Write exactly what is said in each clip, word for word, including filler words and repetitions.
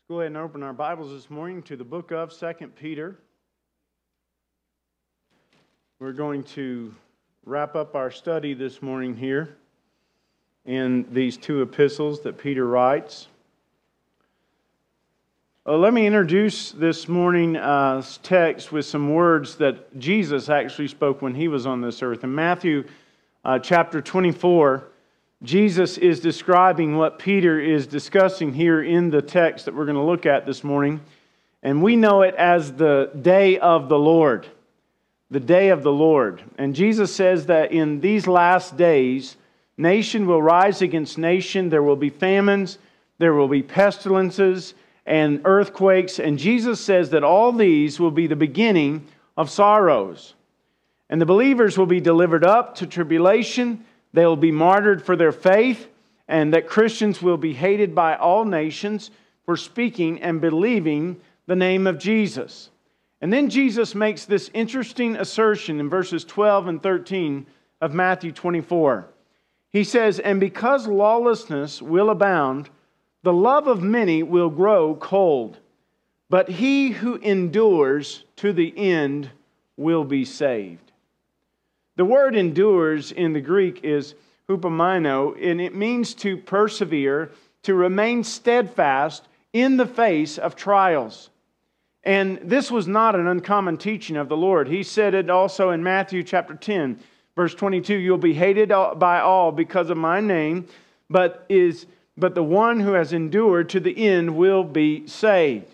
Go ahead and open our Bibles this morning to the book of Second Peter. We're going to wrap up our study this morning here in these two epistles that Peter writes. Uh, let me introduce this morning's uh, text with some words that Jesus actually spoke when He was on this earth. In Matthew uh, chapter twenty-four, Jesus is describing what Peter is discussing here in the text that we're going to look at this morning. And we know it as the day of the Lord. The day of the Lord. And Jesus says that in these last days, nation will rise against nation. There will be famines. There will be pestilences and earthquakes. And Jesus says that all these will be the beginning of sorrows. And the believers will be delivered up to tribulation. They will be martyred for their faith, and that Christians will be hated by all nations for speaking and believing the name of Jesus. And then Jesus makes this interesting assertion in verses twelve and thirteen of Matthew twenty-four. He says, "And because lawlessness will abound, the love of many will grow cold. But he who endures to the end will be saved." The word endures in the Greek is hupomino, and it means to persevere, to remain steadfast in the face of trials. And this was not an uncommon teaching of the Lord. He said it also in Matthew chapter ten, verse twenty-two, "You'll be hated by all because of my name, but is but the one who has endured to the end will be saved."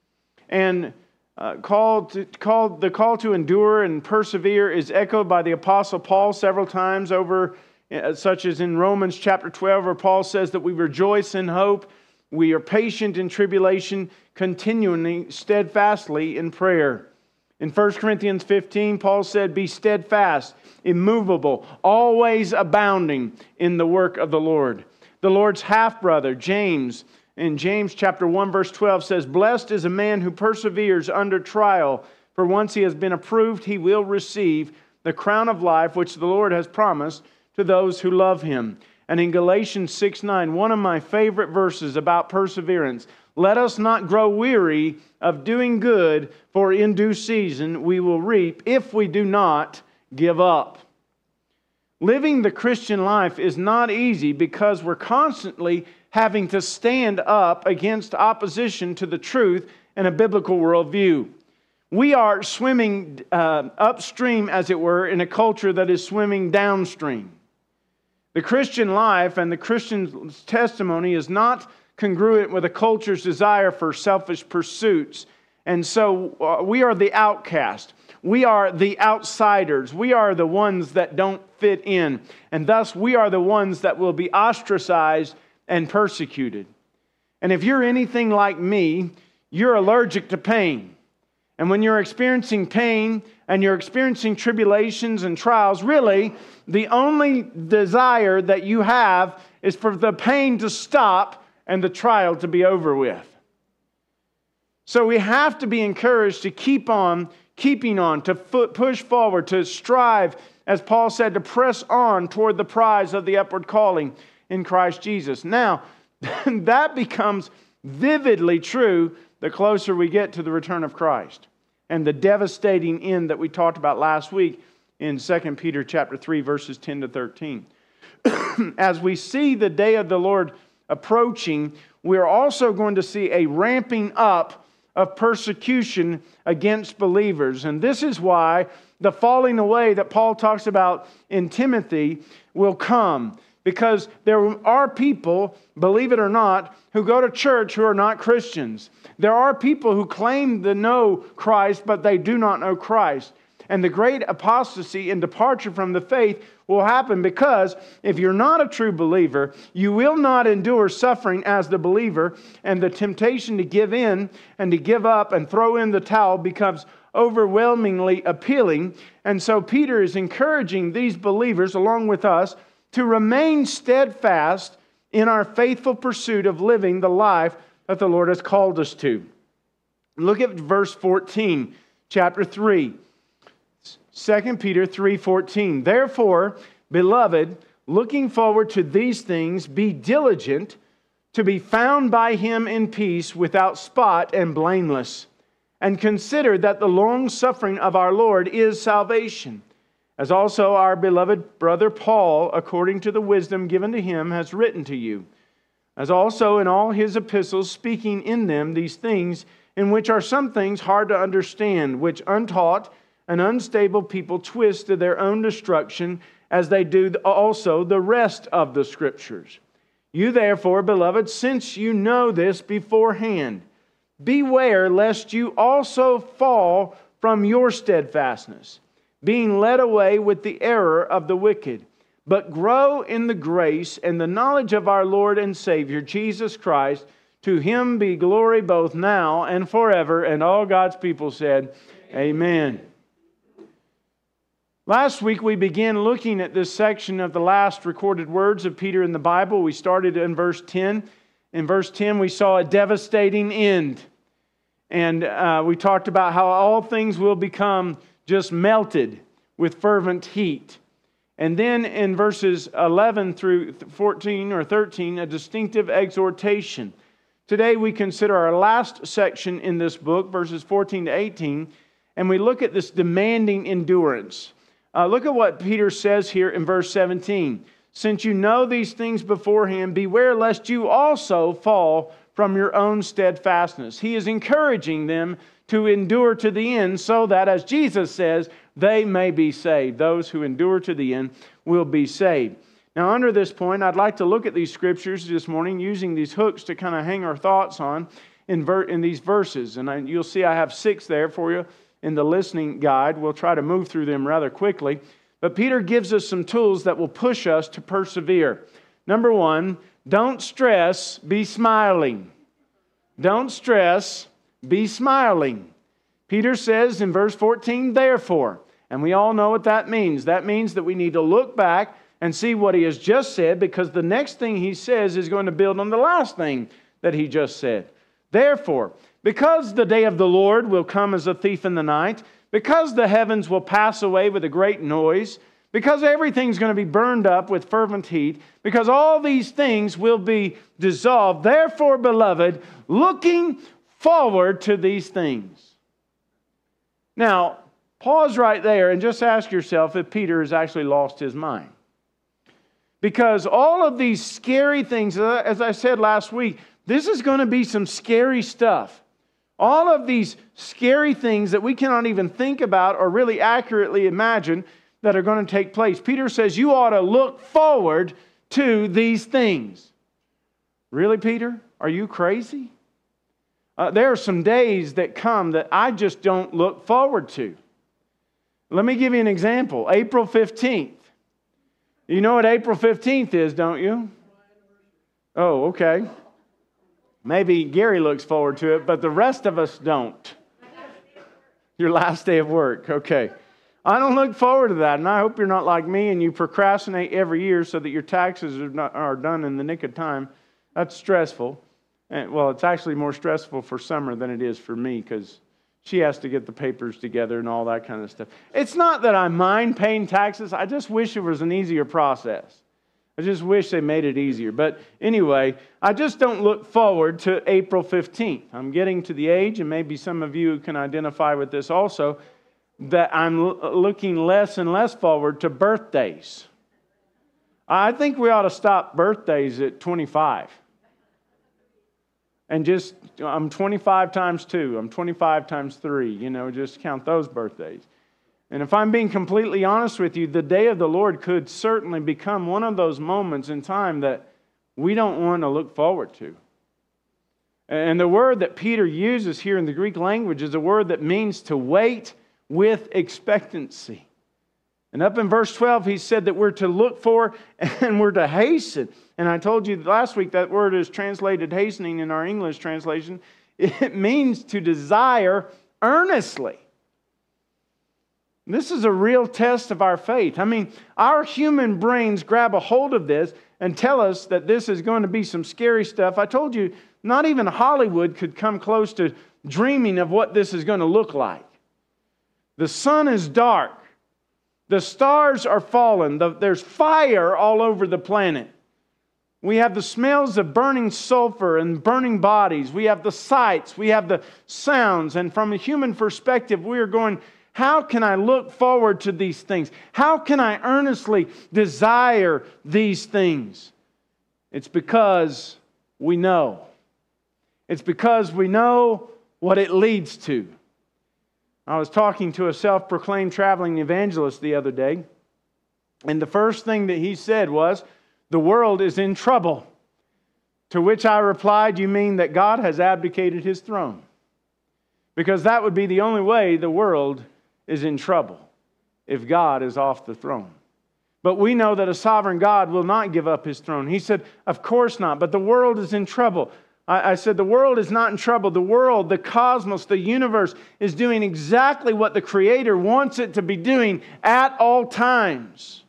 And Uh, called to, called, the call to endure and persevere is echoed by the Apostle Paul several times over, uh, such as in Romans chapter twelve, where Paul says that we rejoice in hope, we are patient in tribulation, continuing steadfastly in prayer. In First Corinthians fifteen, Paul said, "Be steadfast, immovable, always abounding in the work of the Lord." The Lord's half-brother, James, in James chapter one, verse twelve says, "Blessed is a man who perseveres under trial, for once he has been approved, he will receive the crown of life which the Lord has promised to those who love Him." And in Galatians six nine, one of my favorite verses about perseverance, "Let us not grow weary of doing good, for in due season we will reap if we do not give up." Living the Christian life is not easy because we're constantly having to stand up against opposition to the truth and a biblical worldview. We are swimming uh, upstream, as it were, in a culture that is swimming downstream. The Christian life and the Christian's testimony is not congruent with a culture's desire for selfish pursuits. And so uh, we are the outcast. We are the outsiders. We are the ones that don't fit in. And thus we are the ones that will be ostracized and persecuted. And if you're anything like me, you're allergic to pain. And when you're experiencing pain and you're experiencing tribulations and trials, really, the only desire that you have is for the pain to stop and the trial to be over with. So we have to be encouraged to keep on, keeping on, to push forward, to strive, as Paul said, to press on toward the prize of the upward calling in Christ Jesus. Now, that becomes vividly true the closer we get to the return of Christ and the devastating end that we talked about last week in Second Peter chapter three, verses ten to thirteen. As we see the day of the Lord approaching, we're also going to see a ramping up of persecution against believers. And this is why the falling away that Paul talks about in Timothy will come. Because there are people, believe it or not, who go to church who are not Christians. There are people who claim to know Christ, but they do not know Christ. And the great apostasy and departure from the faith will happen because if you're not a true believer, you will not endure suffering as the believer, and the temptation to give in and to give up and throw in the towel becomes overwhelmingly appealing. And so Peter is encouraging these believers, along with us, to remain steadfast in our faithful pursuit of living the life that the Lord has called us to. Look at verse fourteen, chapter three. Second Peter three fourteen. "Therefore, beloved, looking forward to these things, be diligent to be found by Him in peace, without spot and blameless. And consider that the long suffering of our Lord is salvation, as also our beloved brother Paul, according to the wisdom given to him, has written to you, as also in all his epistles, speaking in them these things, in which are some things hard to understand, which untaught and unstable people twist to their own destruction, as they do also the rest of the Scriptures. You therefore, beloved, since you know this beforehand, beware lest you also fall from your steadfastness, being led away with the error of the wicked, but grow in the grace and the knowledge of our Lord and Savior, Jesus Christ. To Him be glory both now and forever. And all God's people said, Amen. Last week we began looking at this section of the last recorded words of Peter in the Bible. We started in verse ten. In verse ten we saw a devastating end. And uh, we talked about how all things will become just melted with fervent heat. And then in verses eleven through fourteen or thirteen, a distinctive exhortation. Today we consider our last section in this book, verses fourteen to eighteen, and we look at this demanding endurance. Uh, look at what Peter says here in verse seventeen. Since you know these things beforehand, beware lest you also fall from your own steadfastness. He is encouraging them to endure to the end, so that, as Jesus says, they may be saved. Those who endure to the end will be saved. Now, under this point, I'd like to look at these scriptures this morning, using these hooks to kind of hang our thoughts on in, ver- in these verses. And I, you'll see I have six there for you in the listening guide. We'll try to move through them rather quickly. But Peter gives us some tools that will push us to persevere. Number one, don't stress, be smiling. Don't stress, be smiling. Peter says in verse fourteen, therefore, and we all know what that means. That means that we need to look back and see what he has just said, because the next thing he says is going to build on the last thing that he just said. Therefore, because the day of the Lord will come as a thief in the night, because the heavens will pass away with a great noise, because everything's going to be burned up with fervent heat, because all these things will be dissolved. Therefore, beloved, looking forward to these things. Now, pause right there and just ask yourself if Peter has actually lost his mind. Because all of these scary things, as I said last week, this is going to be some scary stuff. All of these scary things that we cannot even think about or really accurately imagine that are going to take place. Peter says you ought to look forward to these things. Really, Peter? Are you crazy? Uh, there are some days that come that I just don't look forward to. Let me give you an example. April fifteenth. You know what April fifteenth is, don't you? Oh, okay. Maybe Gary looks forward to it, but the rest of us don't. Your last day of work. Okay. I don't look forward to that, and I hope you're not like me and you procrastinate every year so that your taxes are, not, are done in the nick of time. That's stressful. And, well, it's actually more stressful for Summer than it is for me, because she has to get the papers together and all that kind of stuff. It's not that I mind paying taxes. I just wish it was an easier process. I just wish they made it easier. But anyway, I just don't look forward to April fifteenth. I'm getting to the age, and maybe some of you can identify with this also, that I'm looking less and less forward to birthdays. I think we ought to stop birthdays at twenty-five. And just, I'm twenty-five times two. I'm twenty-five times three. You know, just count those birthdays. And if I'm being completely honest with you, the day of the Lord could certainly become one of those moments in time that we don't want to look forward to. And the word that Peter uses here in the Greek language is a word that means to wait with expectancy. And up in verse twelve, he said that we're to look for and we're to hasten. And I told you last week that word is translated hastening in our English translation. It means to desire earnestly. This is a real test of our faith. I mean, our human brains grab a hold of this and tell us that this is going to be some scary stuff. I told you, not even Hollywood could come close to dreaming of what this is going to look like. The sun is dark. The stars are fallen. The, there's fire all over the planet. We have the smells of burning sulfur and burning bodies. We have the sights. We have the sounds. And from a human perspective, we are going, how can I look forward to these things? How can I earnestly desire these things? It's because we know. It's because we know what it leads to. I was talking to a self-proclaimed traveling evangelist the other day, and the first thing that he said was, the world is in trouble. To which I replied, you mean that God has abdicated His throne? Because that would be the only way the world is in trouble, if God is off the throne. But we know that a sovereign God will not give up His throne. He said, of course not, but the world is in trouble. I, I said, the world is not in trouble. The world, the cosmos, the universe is doing exactly what the Creator wants it to be doing at all times.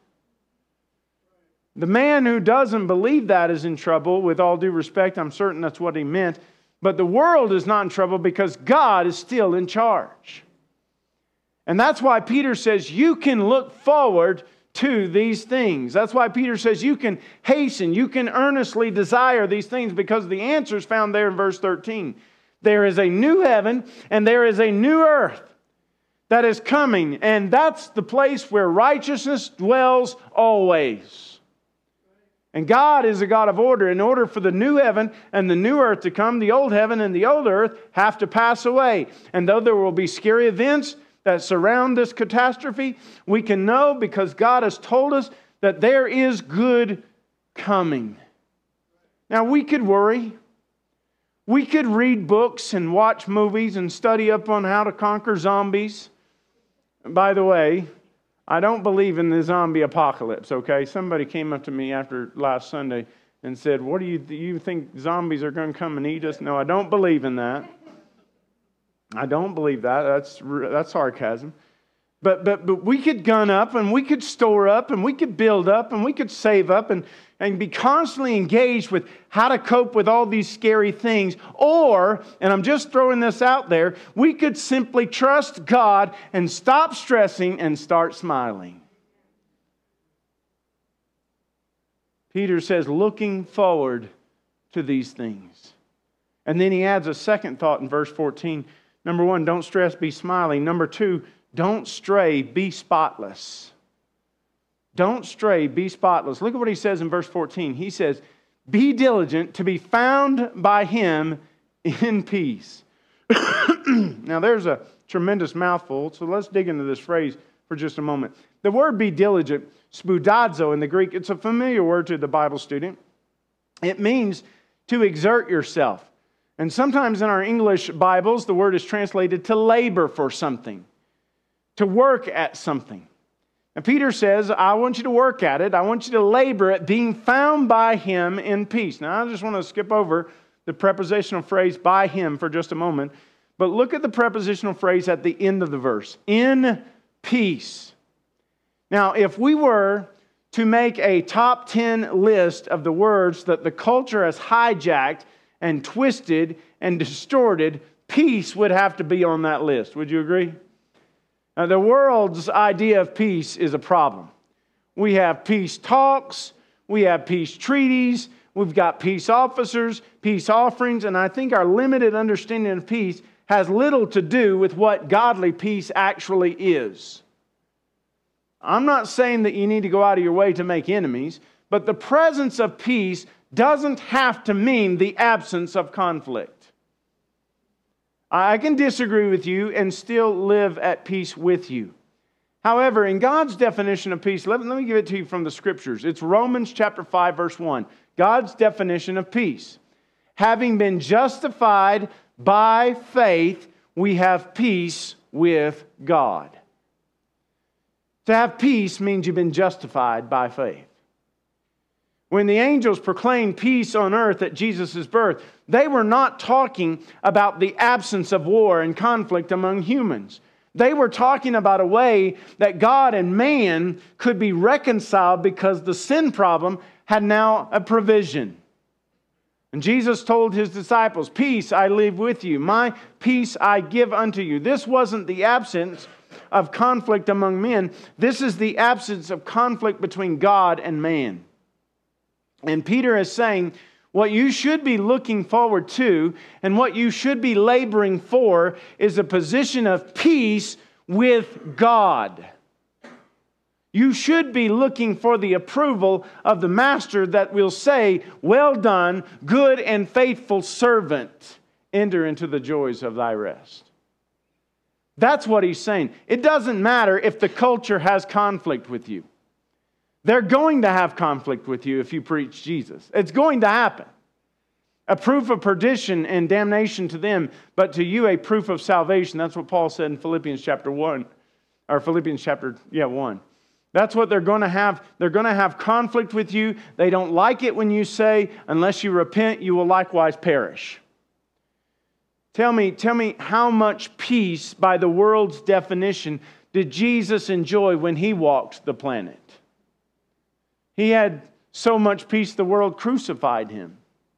The man who doesn't believe that is in trouble. With all due respect, I'm certain that's what he meant. But the world is not in trouble because God is still in charge. And that's why Peter says you can look forward to these things. That's why Peter says you can hasten, you can earnestly desire these things, because the answer is found there in verse thirteen. There is a new heaven and there is a new earth that is coming. And that's the place where righteousness dwells always. And God is a God of order. In order for the new heaven and the new earth to come, the old heaven and the old earth have to pass away. And though there will be scary events that surround this catastrophe, we can know because God has told us that there is good coming. Now, we could worry. We could read books and watch movies and study up on how to conquer zombies. By the way, I don't believe in the zombie apocalypse, okay? Somebody came up to me after last Sunday and said, what do you, do you think zombies are going to come and eat us? No, I don't believe in that. I don't believe that. That's that's sarcasm. But, but, but we could gun up and we could store up and we could build up and we could save up and, and be constantly engaged with how to cope with all these scary things. Or, and I'm just throwing this out there, we could simply trust God and stop stressing and start smiling. Peter says, looking forward to these things. And then he adds a second thought in verse fourteen. Number one, don't stress, be smiling. Number two, don't stray, be spotless. Don't stray, be spotless. Look at what he says in verse fourteen. He says, be diligent to be found by Him in peace. Now there's a tremendous mouthful, so let's dig into this phrase for just a moment. The word be diligent, spoudazo in the Greek, it's a familiar word to the Bible student. It means to exert yourself. And sometimes in our English Bibles, the word is translated to labor for something, to work at something. And Peter says, I want you to work at it. I want you to labor at being found by Him in peace. Now, I just want to skip over the prepositional phrase by Him for just a moment. But look at the prepositional phrase at the end of the verse. In peace. Now, if we were to make a top ten list of the words that the culture has hijacked and twisted and distorted, peace would have to be on that list. Would you agree? Now, the world's idea of peace is a problem. We have peace talks, we have peace treaties, we've got peace officers, peace offerings, and I think our limited understanding of peace has little to do with what godly peace actually is. I'm not saying that you need to go out of your way to make enemies, but the presence of peace doesn't have to mean the absence of conflict. I can disagree with you and still live at peace with you. However, in God's definition of peace, let me, let me give it to you from the Scriptures. It's Romans chapter five, verse one. God's definition of peace. Having been justified by faith, we have peace with God. To have peace means you've been justified by faith. When the angels proclaimed peace on earth at Jesus' birth, they were not talking about the absence of war and conflict among humans. They were talking about a way that God and man could be reconciled because the sin problem had now a provision. And Jesus told His disciples, peace I leave with you, my peace I give unto you. This wasn't the absence of conflict among men. This is the absence of conflict between God and man. And Peter is saying, what you should be looking forward to and what you should be laboring for is a position of peace with God. You should be looking for the approval of the master that will say, well done, good and faithful servant. Enter into the joys of thy rest. That's what he's saying. It doesn't matter if the culture has conflict with you. They're going to have conflict with you if you preach Jesus. It's going to happen. A proof of perdition and damnation to them, but to you a proof of salvation. That's what Paul said in Philippians chapter one. Or Philippians chapter, yeah, one. That's what they're going to have. They're going to have conflict with you. They don't like it when you say, unless you repent, you will likewise perish. Tell me, tell me how much peace, by the world's definition, did Jesus enjoy when He walked the planet? He had so much peace the world crucified Him.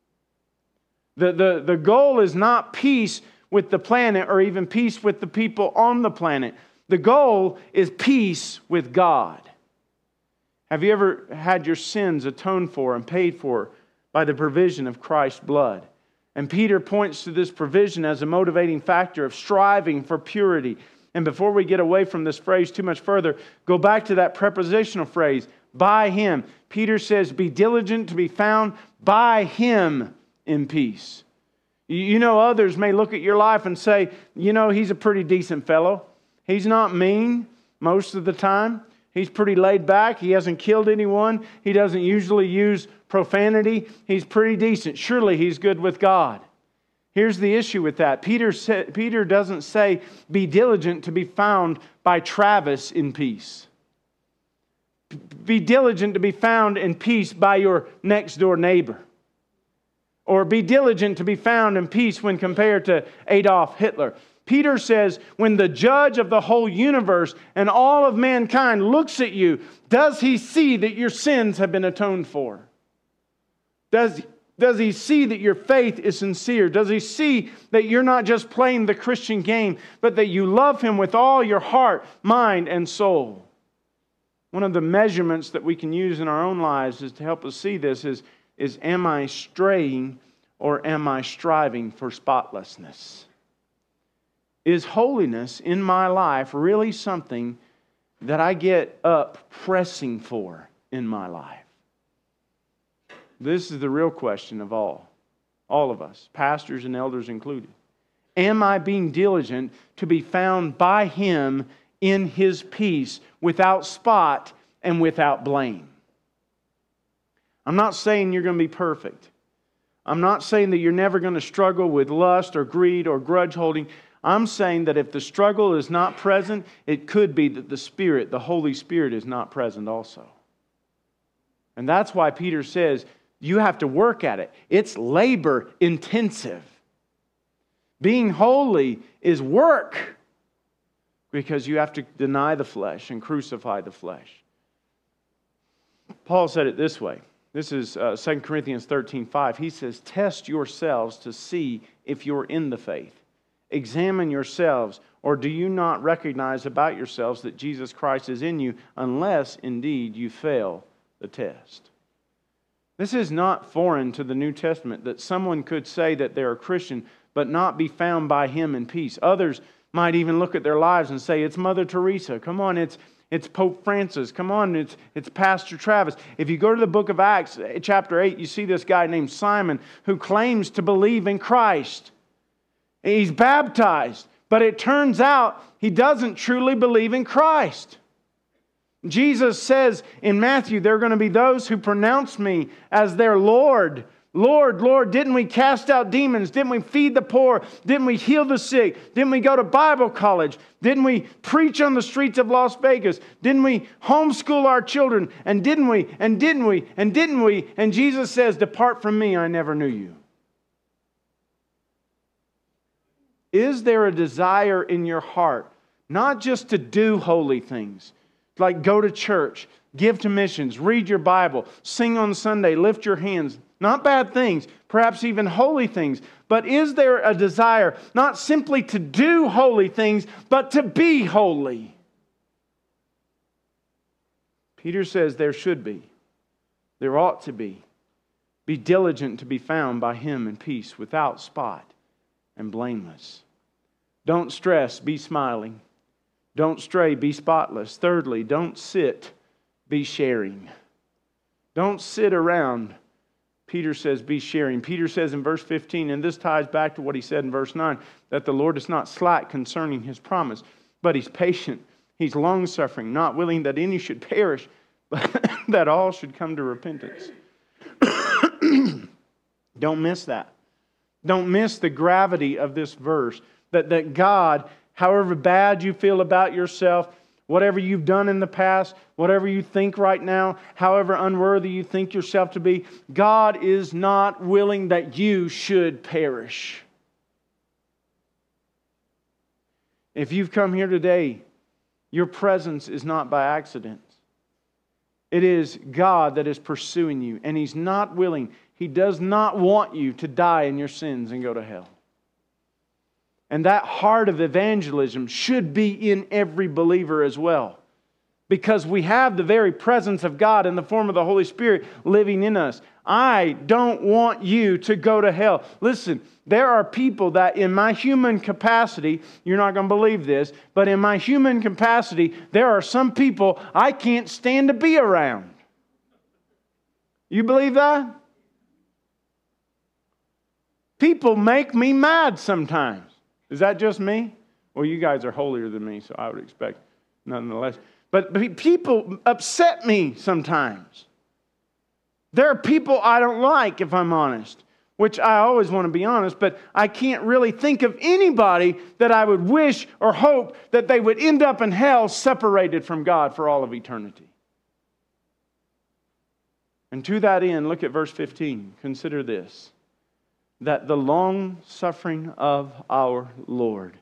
The, the, the goal is not peace with the planet or even peace with the people on the planet. The goal is peace with God. Have you ever had your sins atoned for and paid for by the provision of Christ's blood? And Peter points to this provision as a motivating factor of striving for purity. And before we get away from this phrase too much further, go back to that prepositional phrase, by Him. Peter says, be diligent to be found by Him in peace. You know, others may look at your life and say, you know, he's a pretty decent fellow. He's not mean most of the time. He's pretty laid back. He hasn't killed anyone. He doesn't usually use profanity. He's pretty decent. Surely he's good with God. Here's the issue with that. Peter, sa- Peter doesn't say, be diligent to be found by Travis in peace. Be diligent to be found in peace by your next door neighbor. Or be diligent to be found in peace when compared to Adolf Hitler. Peter says, when the judge of the whole universe and all of mankind looks at you, does he see that your sins have been atoned for? Does, does he see that your faith is sincere? Does he see that you're not just playing the Christian game, but that you love Him with all your heart, mind, and soul? One of the measurements that we can use in our own lives is to help us see this is, is am I straying or am I striving for spotlessness? Is holiness in my life really something that I get up pressing for in my life? This is the real question of all. All of us, pastors and elders included. Am I being diligent to be found by Him in His peace, without spot and without blame? I'm not saying you're going to be perfect. I'm not saying that you're never going to struggle with lust or greed or grudge holding. I'm saying that if the struggle is not present, it could be that the Spirit, the Holy Spirit, is not present also. And that's why Peter says, you have to work at it. It's labor intensive. Being holy is work, because you have to deny the flesh and crucify the flesh. Paul said it this way. This is uh, Second Corinthians thirteen five. He says, test yourselves to see if you're in the faith. Examine yourselves, or do you not recognize about yourselves that Jesus Christ is in you, unless indeed you fail the test? This is not foreign to the New Testament, that someone could say that they're a Christian, but not be found by Him in peace. Others might even look at their lives and say, it's Mother Teresa. Come on, it's it's Pope Francis. Come on, it's it's Pastor Travis. If you go to the book of Acts, chapter eight, you see this guy named Simon who claims to believe in Christ. He's baptized, but it turns out he doesn't truly believe in Christ. Jesus says in Matthew, there are going to be those who pronounce me as their Lord. Lord, Lord, didn't we cast out demons? Didn't we feed the poor? Didn't we heal the sick? Didn't we go to Bible college? Didn't we preach on the streets of Las Vegas? Didn't we homeschool our children? And didn't we? And didn't we? And didn't we? And Jesus says, depart from me, I never knew you. Is there a desire in your heart, not just to do holy things, like go to church, give to missions, read your Bible, sing on Sunday, lift your hands, not bad things, perhaps even holy things, but is there a desire not simply to do holy things, but to be holy? Peter says there should be, there ought to be. Be diligent to be found by Him in peace, without spot and blameless. Don't stress, be smiling. Don't stray, be spotless. Thirdly, don't sit, be sharing. Don't sit around. Peter says, be sharing. Peter says in verse fifteen, and this ties back to what he said in verse nine, that the Lord is not slack concerning His promise, but He's patient. He's long-suffering, not willing that any should perish, but that all should come to repentance. Don't miss that. Don't miss the gravity of this verse. That, that God, however bad you feel about yourself, whatever you've done in the past, whatever you think right now, however unworthy you think yourself to be, God is not willing that you should perish. If you've come here today, your presence is not by accident. It is God that is pursuing you, and He's not willing. He does not want you to die in your sins and go to hell. And that heart of evangelism should be in every believer as well. Because we have the very presence of God in the form of the Holy Spirit living in us. I don't want you to go to hell. Listen, there are people that in my human capacity, you're not going to believe this, but in my human capacity, there are some people I can't stand to be around. You believe that? People make me mad sometimes. Is that just me? Well, you guys are holier than me, so I would expect nonetheless. But people upset me sometimes. There are people I don't like, if I'm honest, which I always want to be honest, but I can't really think of anybody that I would wish or hope that they would end up in hell separated from God for all of eternity. And to that end, look at verse fifteen. Consider this, that the long suffering of our Lord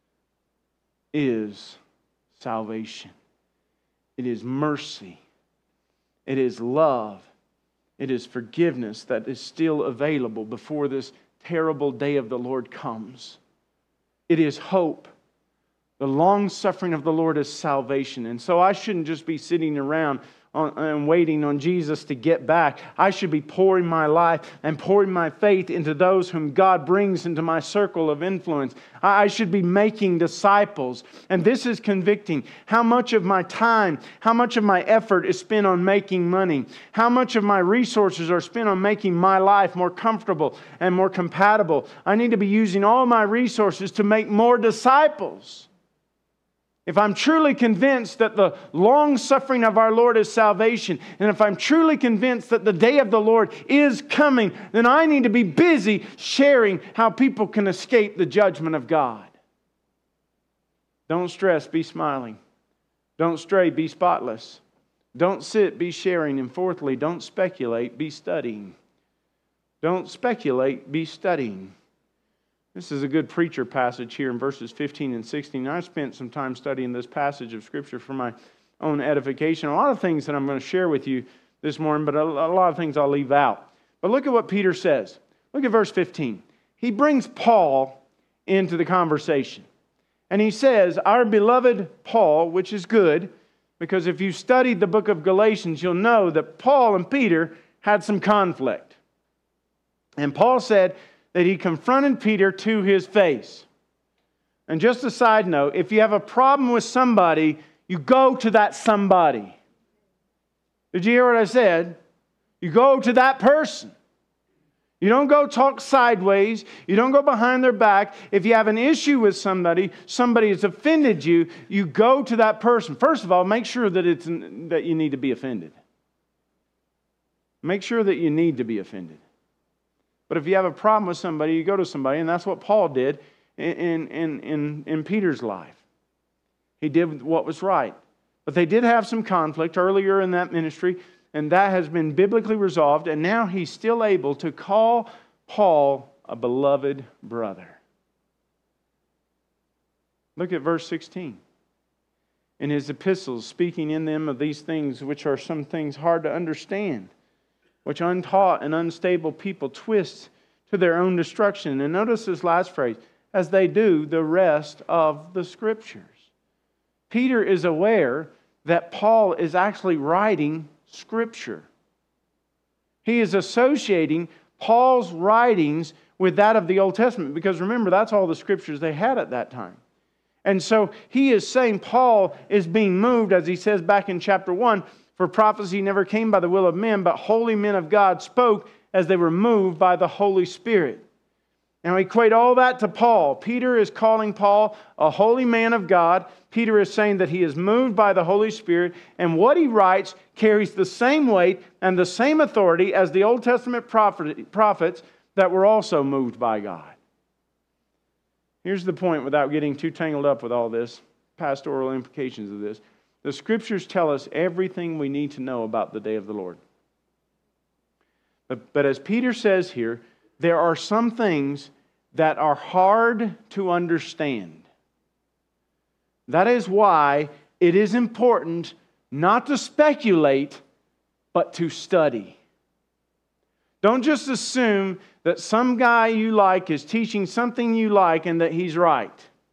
is salvation. It is mercy. It is love. It is forgiveness that is still available before this terrible day of the Lord comes. It is hope. The long suffering of the Lord is salvation. And so I shouldn't just be sitting around on, and waiting on Jesus to get back. I should be pouring my life and pouring my faith into those whom God brings into my circle of influence. I, I should be making disciples. And this is convicting. How much of my time, how much of my effort is spent on making money? How much of my resources are spent on making my life more comfortable and more compatible? I need to be using all my resources to make more disciples. If I'm truly convinced that the long suffering of our Lord is salvation, and if I'm truly convinced that the day of the Lord is coming, then I need to be busy sharing how people can escape the judgment of God. Don't stress, be smiling. Don't stray, be spotless. Don't sit, be sharing. And fourthly, don't speculate, be studying. Don't speculate, be studying. This is a good preacher passage here in verses fifteen and sixteen. I spent some time studying this passage of Scripture for my own edification. A lot of things that I'm going to share with you this morning, but a lot of things I'll leave out. But look at what Peter says. Look at verse fifteen. He brings Paul into the conversation. And he says, our beloved Paul, which is good, because if you studied the book of Galatians, you'll know that Paul and Peter had some conflict. And Paul said that he confronted Peter to his face. And just a side note, if you have a problem with somebody, you go to that somebody. Did you hear what I said? You go to that person. You don't go talk sideways. You don't go behind their back. If you have an issue with somebody, somebody has offended you, you go to that person. First of all, make sure that it's that you need to be offended. Make sure that you need to be offended. But if you have a problem with somebody, you go to somebody, and that's what Paul did in, in, in, in Peter's life. He did what was right. But they did have some conflict earlier in that ministry, and that has been biblically resolved, and now he's still able to call Paul a beloved brother. Look at verse sixteen. In his epistles, speaking in them of these things which are some things hard to understand, which untaught and unstable people twist to their own destruction. And notice this last phrase, as they do the rest of the Scriptures. Peter is aware that Paul is actually writing Scripture. He is associating Paul's writings with that of the Old Testament, because remember, that's all the scriptures they had at that time. And so he is saying Paul is being moved, as he says back in chapter one, for prophecy never came by the will of men, but holy men of God spoke as they were moved by the Holy Spirit. And we equate all that to Paul. Peter is calling Paul a holy man of God. Peter is saying that he is moved by the Holy Spirit, and what he writes carries the same weight and the same authority as the Old Testament prophet, prophets that were also moved by God. Here's the point, without getting too tangled up with all this, pastoral implications of this. The Scriptures tell us everything we need to know about the day of the Lord. But, but as Peter says here, there are some things that are hard to understand. That is why it is important not to speculate, but to study. Don't just assume that some guy you like is teaching something you like and that he's right.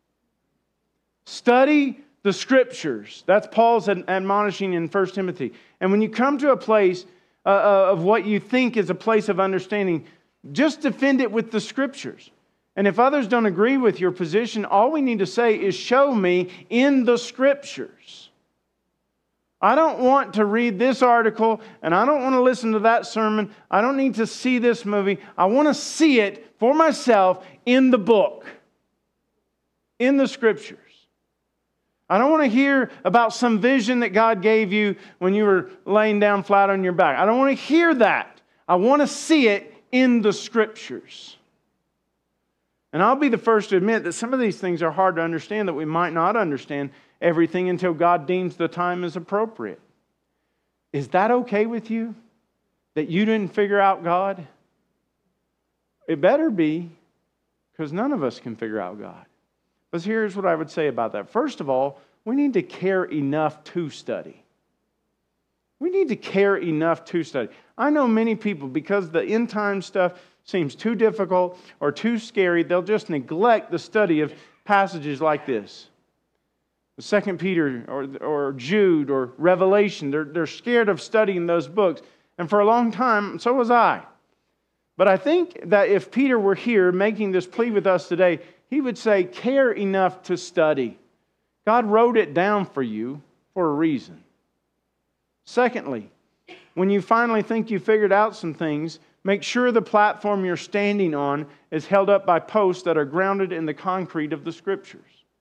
Study the Scriptures. That's Paul's admonishing in First Timothy. And when you come to a place uh, of what you think is a place of understanding, just defend it with the Scriptures. And if others don't agree with your position, all we need to say is, show me in the Scriptures. I don't want to read this article, and I don't want to listen to that sermon. I don't need to see this movie. I want to see it for myself in the book, in the Scriptures. I don't want to hear about some vision that God gave you when you were laying down flat on your back. I don't want to hear that. I want to see it in the Scriptures. And I'll be the first to admit that some of these things are hard to understand, that we might not understand everything until God deems the time is appropriate. Is that okay with you? That you didn't figure out God? It better be, because none of us can figure out God. But here's what I would say about that. First of all, we need to care enough to study. We need to care enough to study. I know many people, because the end time stuff seems too difficult or too scary, they'll just neglect the study of passages like this. Second Peter or, or Jude or Revelation. They're, they're scared of studying those books. And for a long time, so was I. But I think that if Peter were here making this plea with us today, he would say, care enough to study. God wrote it down for you for a reason. Secondly, when you finally think you figured out some things, make sure the platform you're standing on is held up by posts that are grounded in the concrete of the Scriptures.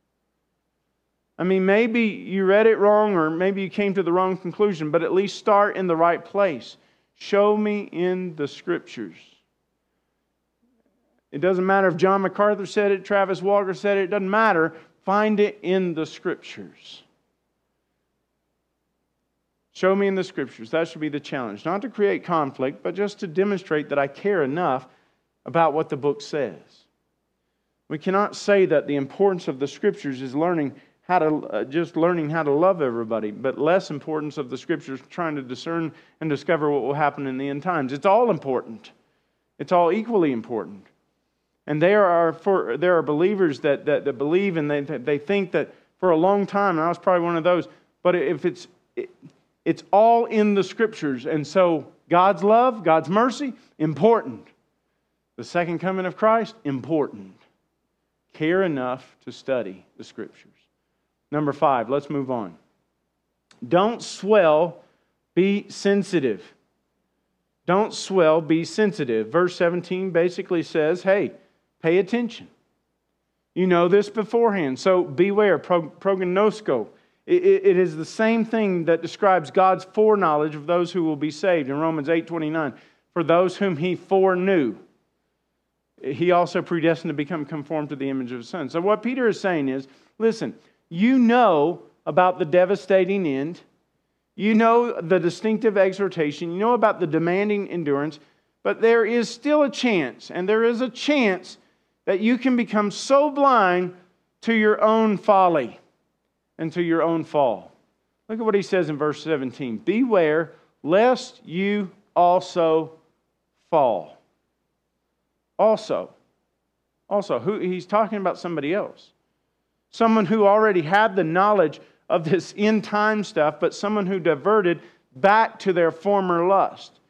I mean, maybe you read it wrong, or maybe you came to the wrong conclusion, but at least start in the right place. Show me in the Scriptures. It doesn't matter if John MacArthur said it, Travis Walker said it, it doesn't matter. Find it in the Scriptures. Show me in the Scriptures. That should be the challenge. Not to create conflict, but just to demonstrate that I care enough about what the book says. We cannot say that the importance of the Scriptures is learning how to uh, just learning how to love everybody, but less importance of the Scriptures trying to discern and discover what will happen in the end times. It's all important. It's all equally important. And there are for there are believers that that, that believe, and they they think that for a long time, and I was probably one of those. But if it's it, it's all in the Scriptures, and so God's love, God's mercy, important. The second coming of Christ, important. Care enough to study the Scriptures. Number five, let's move on. Don't swell, be sensitive. Don't swell, be sensitive. Verse seventeen basically says, hey, pay attention. You know this beforehand, so beware, prognosko. It, it, it is the same thing that describes God's foreknowledge of those who will be saved in Romans eight twenty-nine. For those whom He foreknew, He also predestined to become conformed to the image of His Son. So what Peter is saying is, listen, you know about the devastating end. You know the distinctive exhortation. You know about the demanding endurance. But there is still a chance, and there is a chance that you can become so blind to your own folly and to your own fall. Look at what he says in verse seventeen. Beware lest you also fall. Also. Also. Who, he's talking about somebody else. Someone who already had the knowledge of this end time stuff, but someone who diverted back to their former lust.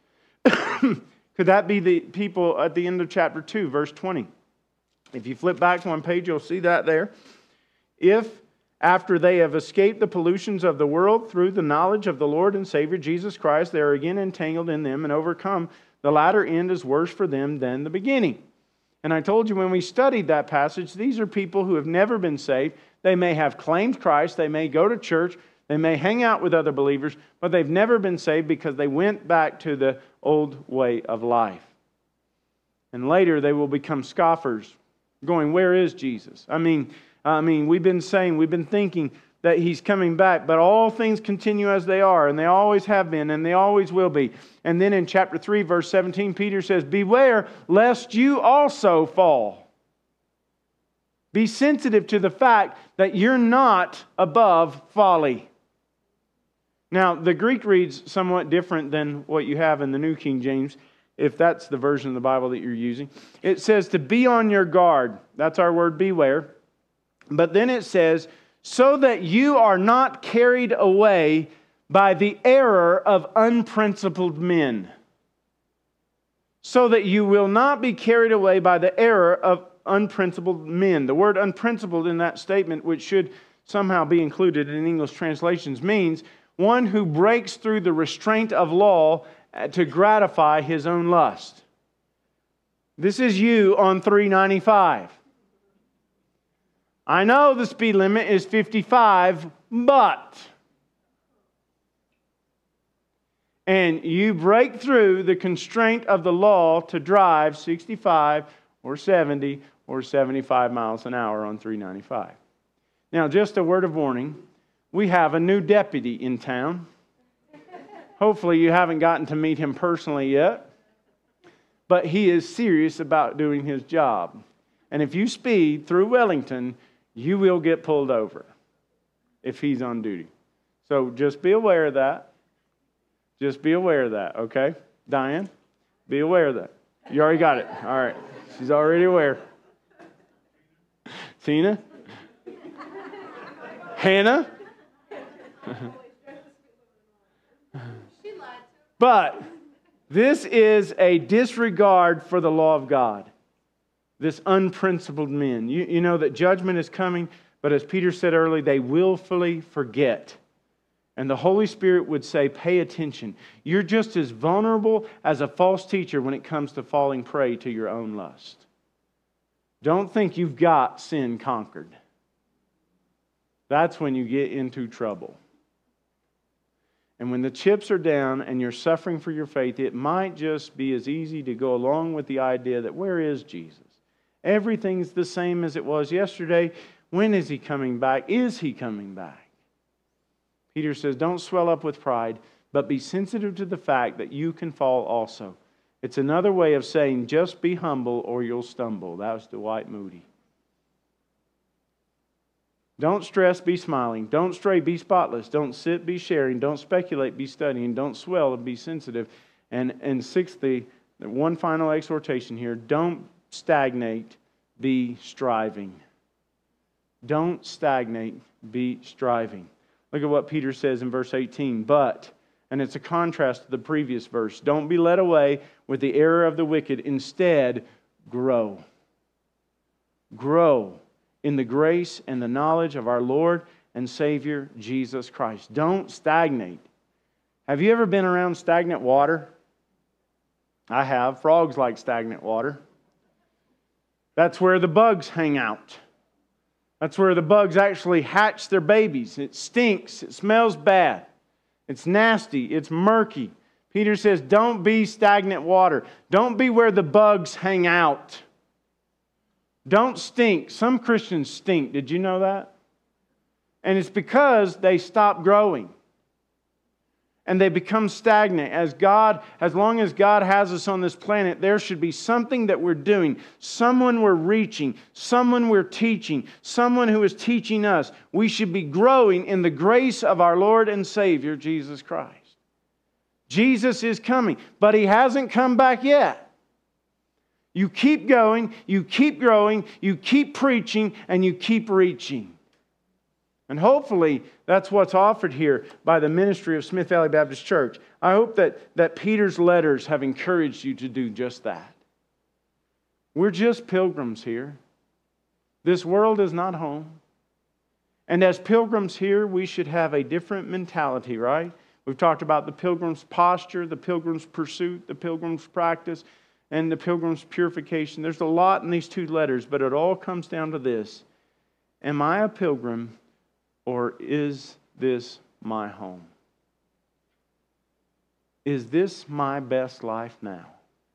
Could that be the people at the end of chapter two, verse twenty? If you flip back one page, you'll see that there. If, after they have escaped the pollutions of the world through the knowledge of the Lord and Savior Jesus Christ, they are again entangled in them and overcome, the latter end is worse for them than the beginning. And I told you when we studied that passage, these are people who have never been saved. They may have claimed Christ, they may go to church, they may hang out with other believers, but they've never been saved because they went back to the old way of life. And later they will become scoffers, going, where is Jesus? I mean, I mean, we've been saying, we've been thinking that He's coming back, but all things continue as they are, and they always have been, and they always will be. And then in chapter three, verse seventeen, Peter says, beware lest you also fall. Be sensitive to the fact that you're not above folly. Now, the Greek reads somewhat different than what you have in the New King James, if that's the version of the Bible that you're using. It says to be on your guard. That's our word, beware. But then it says, so that you are not carried away by the error of unprincipled men. So that you will not be carried away by the error of unprincipled men. The word unprincipled in that statement, which should somehow be included in English translations, means one who breaks through the restraint of law to gratify his own lust. This is you on three ninety-five. I know the speed limit is fifty-five, but... And you break through the constraint of the law to drive sixty-five or seventy or seventy-five miles an hour on three ninety-five. Now, just a word of warning. We have a new deputy in town. Hopefully you haven't gotten to meet him personally yet. But he is serious about doing his job. And if you speed through Wellington, you will get pulled over if he's on duty. So just be aware of that. Just be aware of that, okay? Diane, be aware of that. You already got it. All right. She's already aware. Tina? Hannah? But this is a disregard for the law of God. This unprincipled men. You, you know that judgment is coming, but as Peter said earlier, they willfully forget. And the Holy Spirit would say, pay attention. You're just as vulnerable as a false teacher when it comes to falling prey to your own lust. Don't think you've got sin conquered. That's when you get into trouble. And when the chips are down and you're suffering for your faith, it might just be as easy to go along with the idea that where is Jesus? Everything's the same as it was yesterday. When is He coming back? Is He coming back? Peter says, don't swell up with pride, but be sensitive to the fact that you can fall also. It's another way of saying, just be humble or you'll stumble. That was Dwight Moody. Don't stress, be smiling. Don't stray, be spotless. Don't sit, be sharing. Don't speculate, be studying. Don't swell, be sensitive. And, and sixthly, one final exhortation here. Don't stagnate, be striving. Don't stagnate, be striving. Look at what Peter says in verse eighteen. But, and it's a contrast to the previous verse, don't be led away with the error of the wicked. Instead, grow. Grow in the grace and the knowledge of our Lord and Savior, Jesus Christ. Don't stagnate. Have you ever been around stagnant water? I have. Frogs like stagnant water. That's where the bugs hang out. That's where the bugs actually hatch their babies. It stinks. It smells bad. It's nasty. It's murky. Peter says, don't be stagnant water. Don't be where the bugs hang out. Don't stink. Some Christians stink. Did you know that? And it's because they stop growing. And they become stagnant. As God, as long as God has us on this planet, there should be something that we're doing. Someone we're reaching. Someone we're teaching. Someone who is teaching us. We should be growing in the grace of our Lord and Savior, Jesus Christ. Jesus is coming, but He hasn't come back yet. You keep going, you keep growing, you keep preaching, and you keep reaching. And hopefully that's what's offered here by the ministry of Smith Valley Baptist Church. I hope that, that Peter's letters have encouraged you to do just that. We're just pilgrims here. This world is not home. And as pilgrims here, we should have a different mentality, right? We've talked about the pilgrim's posture, the pilgrim's pursuit, the pilgrim's practice, and the pilgrim's purification. There's a lot in these two letters, but it all comes down to this. Am I a pilgrim, or is this my home? Is this my best life now?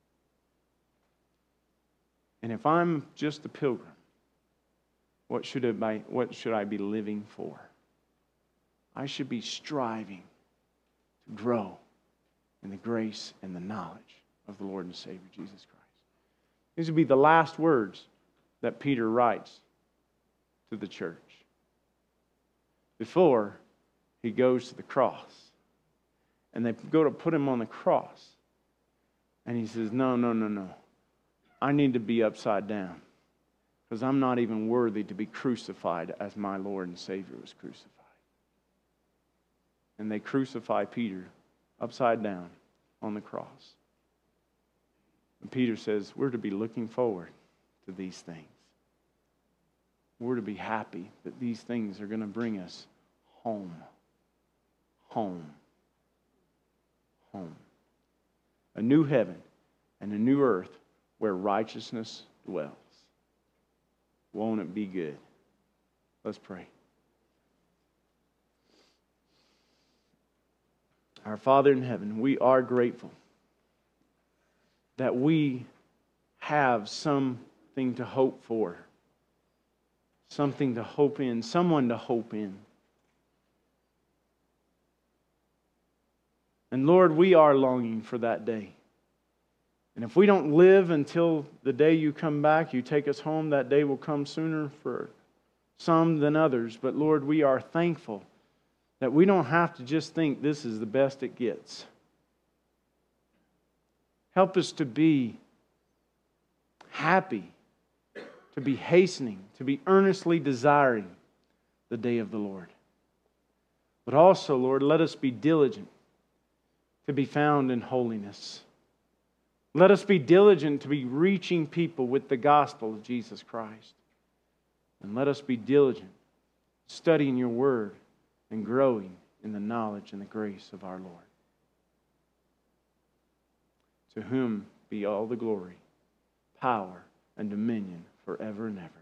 And if I'm just a pilgrim, what should I be, what should I be living for? I should be striving to grow in the grace and the knowledge of the Lord and Savior Jesus Christ. These would be the last words that Peter writes to the church before he goes to the cross. And they go to put him on the cross. And he says, no, no, no, no. I need to be upside down, because I'm not even worthy to be crucified as my Lord and Savior was crucified. And they crucify Peter upside down on the cross. And Peter says, we're to be looking forward to these things. We're to be happy that these things are going to bring us home. Home. Home. A new heaven and a new earth where righteousness dwells. Won't it be good? Let's pray. Our Father in heaven, we are grateful that we have something to hope for, something to hope in, someone to hope in. And Lord, we are longing for that day. And if we don't live until the day you come back, you take us home, that day will come sooner for some than others. But Lord, we are thankful that we don't have to just think this is the best it gets. Help us to be happy, to be hastening, to be earnestly desiring the day of the Lord. But also, Lord, let us be diligent to be found in holiness. Let us be diligent to be reaching people with the gospel of Jesus Christ. And let us be diligent studying your word and growing in the knowledge and the grace of our Lord. To whom be all the glory, power, and dominion forever and ever.